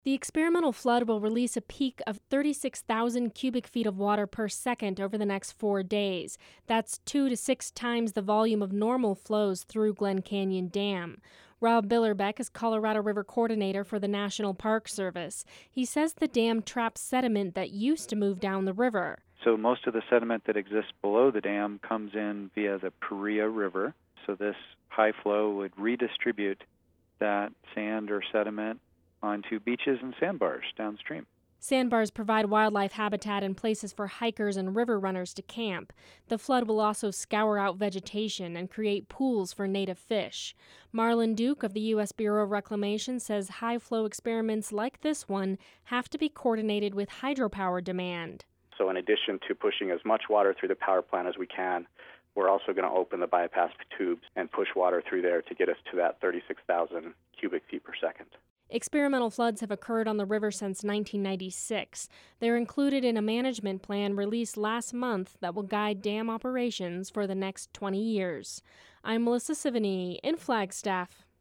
The experimental flood will release a peak of 36,000 cubic feet of water per second over the next 4 days. That's 2 to 6 times the volume of normal flows through Glen Canyon Dam. Rob Billerbeck is Colorado River Coordinator for the National Park Service. He says the dam traps sediment that used to move down the river. So most of the sediment that exists below the dam comes in via the Paria River. So this high flow would redistribute that sand or sediment onto beaches and sandbars downstream. Sandbars provide wildlife habitat and places for hikers and river runners to camp. The flood will also scour out vegetation and create pools for native fish. Marlon Duke of the U.S. Bureau of Reclamation says high-flow experiments like this one have to be coordinated with hydropower demand. So in addition to pushing as much water through the power plant as we can, we're also going to open the bypass tubes and push water through there to get us to that 36,000 cubic feet per second. Experimental floods have occurred on the river since 1996. They're included in a management plan released last month that will guide dam operations for the next 20 years. I'm Melissa Sivany in Flagstaff.